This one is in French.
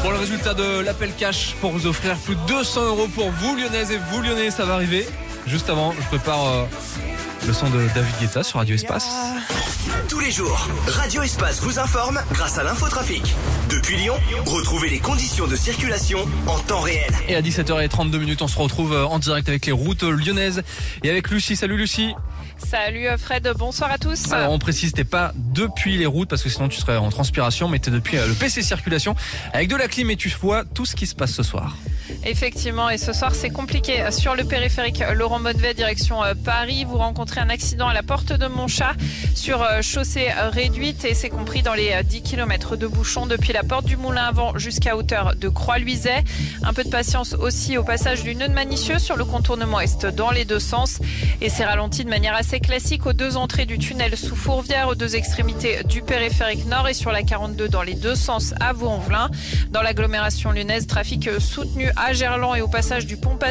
Bon, le résultat de l'appel cash pour vous offrir plus de 200 € pour vous Lyonnaises et vous Lyonnais, ça va arriver. Juste avant, je prépare le son de David Guetta sur Radio Espace. Tous les jours, Radio Espace vous informe grâce à l'infotrafic. Depuis Lyon, retrouvez les conditions de circulation en temps réel. Et à 17h32, on se retrouve en direct avec les routes lyonnaises et avec Lucie. Salut Lucie. Salut Fred, bonsoir à tous. Alors on précise, t'es pas depuis les routes parce que sinon tu serais en transpiration, mais t'es depuis le PC Circulation avec de la clim et tu vois tout ce qui se passe ce soir. Effectivement, et ce soir c'est compliqué. Sur le périphérique Laurent Bonnevet, direction Paris, vous rencontrez un accident à la porte de Montchat sur chaussée réduite et c'est compris dans les 10 km de bouchons depuis la porte du Moulin avant jusqu'à hauteur de Croix-Luiset. Un peu de patience aussi au passage du nœud de Manicieux sur le contournement est dans les deux sens et c'est ralenti de manière assez classique aux deux entrées du tunnel sous Fourvière, aux deux extrémités du périphérique nord et sur la 42 dans les deux sens à Vaux-en-Velin. Dans l'agglomération lyonnaise, trafic soutenu à Gerland et au passage du pont